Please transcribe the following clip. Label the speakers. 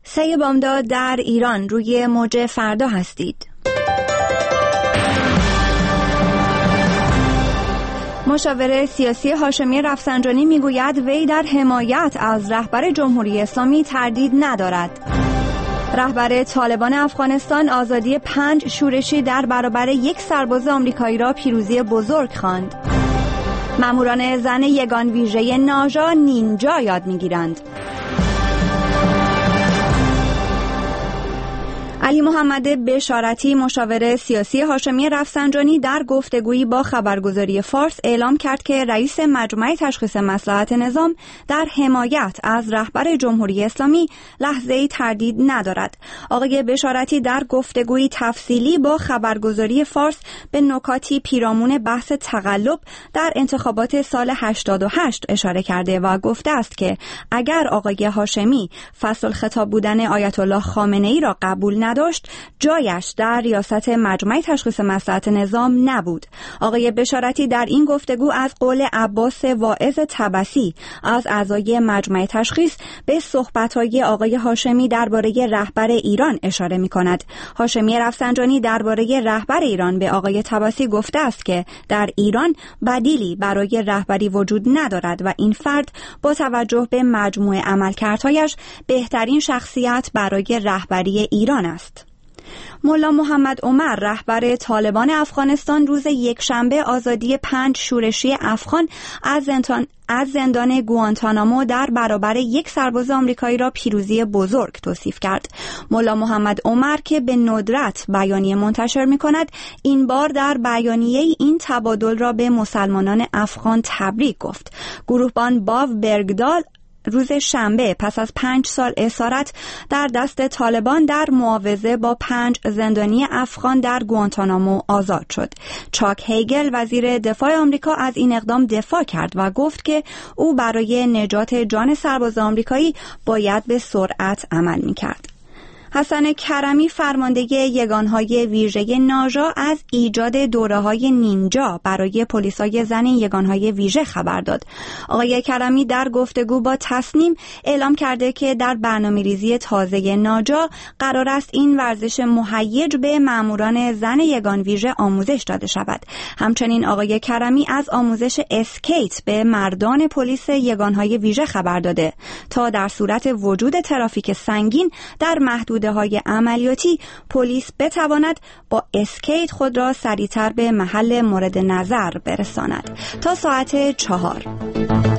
Speaker 1: سه بامداد در ایران، روی موج فردا هستید. مشاور سیاسی هاشمی رفسنجانی میگوید وی در حمایت از رهبر جمهوری اسلامی تردید ندارد. رهبر طالبان افغانستان آزادی 5 شورشی در برابر 1 سرباز آمریکایی را پیروزی بزرگ خواند. ماموران زن یگان ویژه ناژا نینجا یاد میگیرند. علی محمد بشارتی، مشاور سیاسی هاشمی رفسنجانی، در گفتگویی با خبرگزاری فارس اعلام کرد که رئیس مجمع تشخیص مصلحت نظام در حمایت از رهبر جمهوری اسلامی لحظه‌ای تردید ندارد. آقای بشارتی در گفتگویی تفصیلی با خبرگزاری فارس به نکاتی پیرامون بحث تقلب در انتخابات سال 88 اشاره کرده و گفته است که اگر آقای هاشمی فصل الخطاب بودن آیت الله خامنه‌ای را قبول نداشت، جایش در ریاست مجمع تشخیص مصلحت نظام نبود. آقای بشارتی در این گفتگو از قول عباس واعظ طبسی از اعضای مجمع تشخیص به صحبت‌های آقای هاشمی درباره رهبر ایران اشاره می‌کند. هاشمی رفسنجانی درباره رهبر ایران به آقای طبسی گفته است که در ایران بدیلی برای رهبری وجود ندارد و این فرد با توجه به مجموع عملکردهایش بهترین شخصیت برای رهبری ایران است. ملا محمد عمر، رهبر طالبان افغانستان، روز یکشنبه آزادی 5 شورشی افغان از زندان گوانتانامو در برابر 1 سرباز آمریکایی را پیروزی بزرگ توصیف کرد. ملا محمد عمر که به ندرت بیانیه منتشر می‌کند، این بار در بیانیه این تبادل را به مسلمانان افغان تبریک گفت. گروهبان باو برگدال روز شنبه پس از 5 سال اسارت در دست طالبان در معاوضه با 5 زندانی افغان در گوانتانامو آزاد شد. چاک هیگل، وزیر دفاع آمریکا، از این اقدام دفاع کرد و گفت که او برای نجات جان سرباز آمریکایی باید به سرعت عمل می‌کرد. حسن کرمی، فرمانده یگانهای ویژه ناژا، از ایجاد دوره‌های نینجا برای پلیسای زن یگانهای ویژه خبر داد. آقای کرمی در گفتگو با تصنیم اعلام کرده که در برنامه‌ریزی تازه ناجا قرار است این ورزش مهیج به ماموران زن یگان ویژه آموزش داده شود. همچنین آقای کرمی از آموزش اسکیت به مردان پلیس یگانهای ویژه خبر داده تا در صورت وجود ترافیک سنگین در محدوده‌های عملیاتی پلیس بتواند با اسکیت خود را سریعتر به محل مورد نظر برساند. تا ساعت 4.